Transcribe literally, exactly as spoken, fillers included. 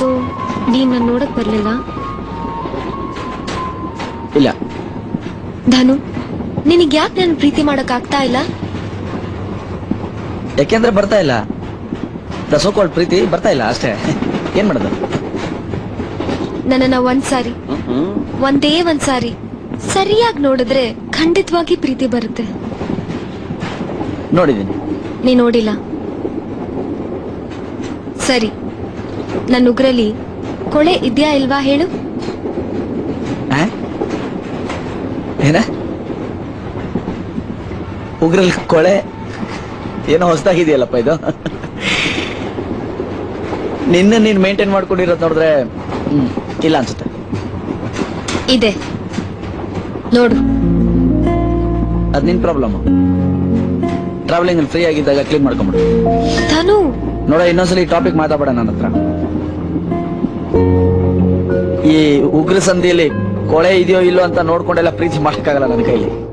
So ನೀನ್ ನನ್ ನೋಡಕ್ ಬರ್ಲಿಲ್ಲ? ಇಲ್ಲ. ಧನು, ನಿನಗ್ ಯಾಕೆ ನನ್ ಪ್ರೀತಿ ಮಾಡಕ್ ಆಗ್ತಾ ಇಲ್ಲ? ಯಾಕೆಂದ್ರೆ ಬರ್ತಾ ಇಲ್ಲ. ಸೋಕಾಲ್ಡ್ ಪ್ರೀತಿ ಬರ್ತಾ ಇಲ್ಲ ಅಷ್ಟೇ. ಏನ್ ಮಾಡೋದು? ನನ್ನನ್ನ ಒಂದ್ಸಾರಿ, ಒಂದೇ ಒಂದ್ಸಾರಿ ಸರಿಯಾಗಿ ನೋಡಿದ್ರೆ ಖಂಡಿತವಾಗಿ ಪ್ರೀತಿ ಬರುತ್ತೆ. ನೋಡಿದ್ದೀನಿ. ನೀ ನೋಡಿಲ್ಲ. ಸರಿ, ನನ್ನ ಉಗ್ರಲ್ಲಿ ಕೊಳೆ ಇದ್ಯಾ ಇಲ್ವಾ ಹೇಳು? ಏನ ಉಗ್ರಲ್ಲಿ ಕೊಳೆ? ಏನೋ ಹೊಸದಾಗಿದೆಯಲ್ಲಪ್ಪ ಇದು. ನಿನ್ನ ನೀನ್ ಮೇಂಟೈನ್ ಮಾಡ್ಕೊಂಡಿರೋದು ನೋಡಿದ್ರೆ ಹ್ಮ್ ಇಲ್ಲ ಅನ್ಸುತ್ತೆ. ಇದೆ ನೋಡು. ಅದ್ ನಿನ್ ಪ್ರಾಬ್ಲಮ್. ಟ್ರಾವೆಲಿಂಗ್ ಫ್ರೀ ಆಗಿದ್ದಾಗ ಕ್ಲೀನ್ ಮಾಡ್ಕೊಂಬಿಡು. ಧನು ನೋಡ, ಇನ್ನೊಂದ್ಸಲಿ ಈ ಟಾಪಿಕ್ ಮಾತಾಡೋಣ ನನ್ನ ಹತ್ರ. ಈ ಉಗ್ರ ಸಂಧಿಯಲ್ಲಿ ಕೊಳೆ ಇದೆಯೋ ಇಲ್ಲೋ ಅಂತ ನೋಡ್ಕೊಂಡೆಲ್ಲ ಪ್ರೀತಿ ಮಾಡಕ್ಕಾಗಲ್ಲ ನನ್ನ ಕೈಲಿ.